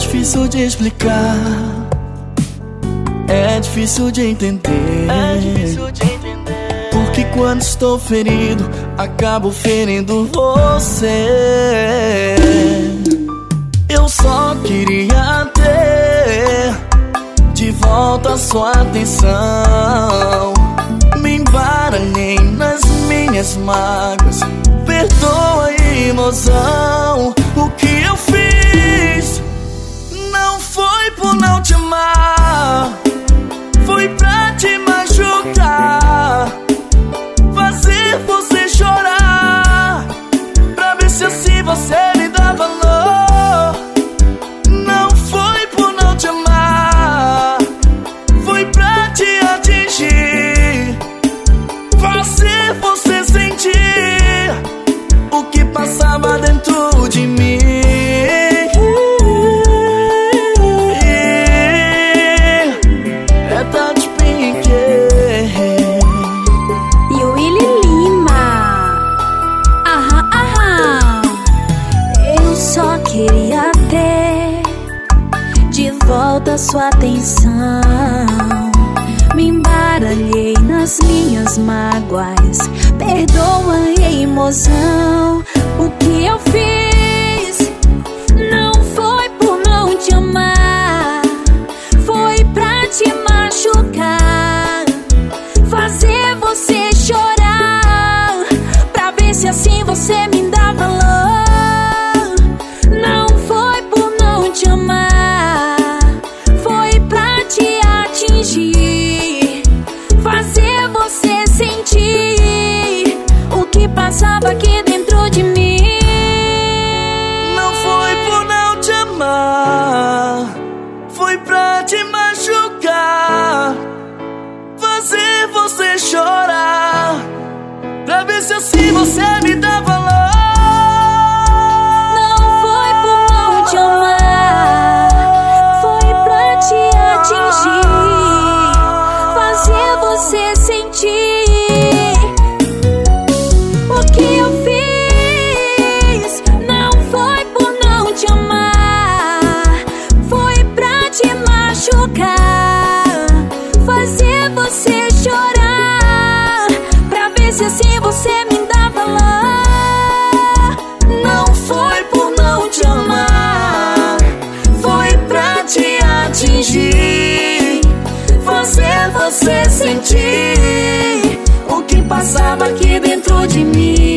difícil de explicar, é difícil de entender, porque quando estou ferido, acabo ferindo você. Eu só queria ter de volta sua atenção. Me embaralhei nas minhas mágoas, perdoa a emoção. O que eu fiz não foi por não te amar, foi pra te machucar, fazer você chorar, pra ver se assim você me dá valor. Não foi por não te amar, foi pra te atingir, fazer você sentir o que passava dentro de mim. É Tati Pink e o Willy Lima. Eu só queria ter de volta sua atenção. Me embaralhei nas minhas mágoas, perdoa a emoção. O que eu fiz não foi por não te amar, foi pra te machucar, fazer você chorar, pra ver se assim você me dá valor. Não foi por não te amar, foi pra te atingir, fazer você sentir o que passava aqui dentro de mim. Não foi por não te amar, foi pra te machucar, fazer você chorar, pra ver se assim você me dá valor. Não foi por não te amar, foi pra te atingir, fazer você sentir o que eu fiz. Não foi por não te amar, foi pra te machucar, fazer você chorar, pra ver se assim você me dá valor. Não foi por não te amar, foi pra te atingir, fazer você sentir o que passava aqui dentro de mim.